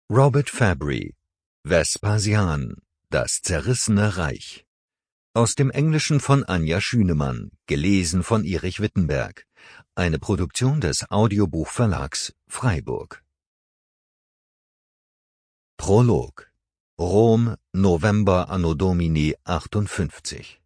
Robert Fabry, Vespasian, das zerrissene Reich. Aus dem Englischen von Anja Schünemann, gelesen von Erich Wittenberg. Eine Produktion des Audiobuchverlags Freiburg. Prolog. Rom, November anno Domini 58.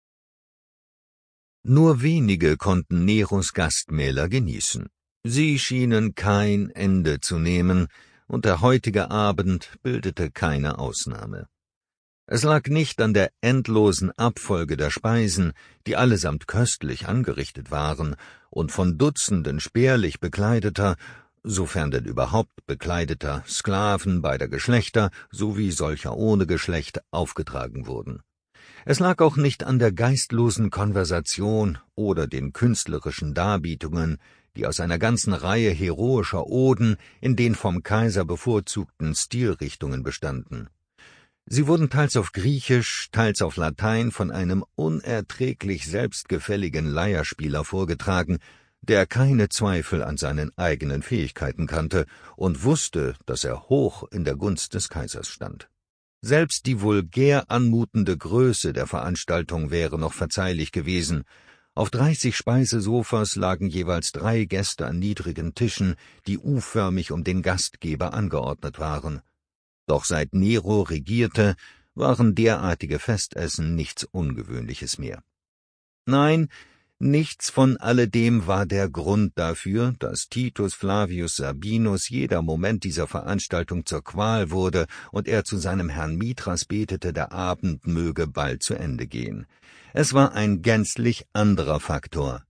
Nur wenige konnten Neros Gastmähler genießen. Sie schienen kein Ende zu nehmen, und der heutige Abend bildete keine Ausnahme. Es lag nicht an der endlosen Abfolge der Speisen, die allesamt köstlich angerichtet waren und von Dutzenden spärlich bekleideter, sofern denn überhaupt bekleideter, Sklaven beider Geschlechter sowie solcher ohne Geschlecht aufgetragen wurden. Es lag auch nicht an der geistlosen Konversation oder den künstlerischen Darbietungen, die aus einer ganzen Reihe heroischer Oden in den vom Kaiser bevorzugten Stilrichtungen bestanden. Sie wurden teils auf Griechisch, teils auf Latein von einem unerträglich selbstgefälligen Leierspieler vorgetragen, der keine Zweifel an seinen eigenen Fähigkeiten kannte und wusste, dass er hoch in der Gunst des Kaisers stand. Selbst die vulgär anmutende Größe der Veranstaltung wäre noch verzeihlich gewesen. Auf 30 Speisesofas lagen jeweils 3 Gäste an niedrigen Tischen, die U-förmig um den Gastgeber angeordnet waren. Doch seit Nero regierte, waren derartige Festessen nichts Ungewöhnliches mehr. Nein, nichts von alledem war der Grund dafür, dass Titus Flavius Sabinus jeder Moment dieser Veranstaltung zur Qual wurde und er zu seinem Herrn Mithras betete, der Abend möge bald zu Ende gehen. Es war ein gänzlich anderer Faktor.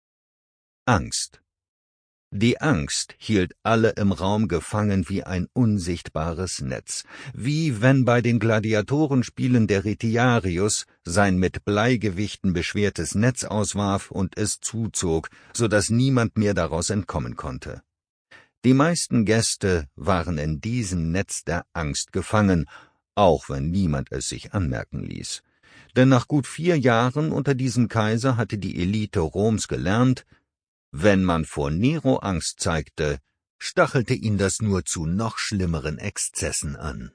Angst. Die Angst hielt alle im Raum gefangen wie ein unsichtbares Netz, wie wenn bei den Gladiatorenspielen der Retiarius sein mit Bleigewichten beschwertes Netz auswarf und es zuzog, so dass niemand mehr daraus entkommen konnte. Die meisten Gäste waren in diesem Netz der Angst gefangen, auch wenn niemand es sich anmerken ließ. Denn nach gut 4 Jahren unter diesem Kaiser hatte die Elite Roms gelernt, wenn man vor Nero Angst zeigte, stachelte ihn das nur zu noch schlimmeren Exzessen an.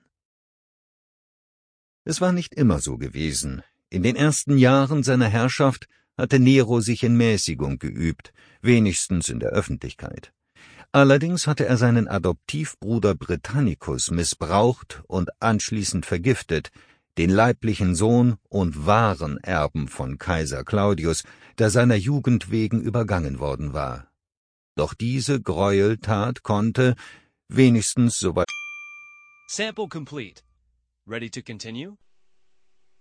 Es war nicht immer so gewesen. In den ersten Jahren seiner Herrschaft hatte Nero sich in Mäßigung geübt, wenigstens in der Öffentlichkeit. Allerdings hatte er seinen Adoptivbruder Britannicus missbraucht und anschließend vergiftet, den leiblichen Sohn und wahren Erben von Kaiser Claudius, der seiner Jugend wegen übergangen worden war. Doch diese Gräueltat konnte, wenigstens soweit Sample complete. Ready to continue?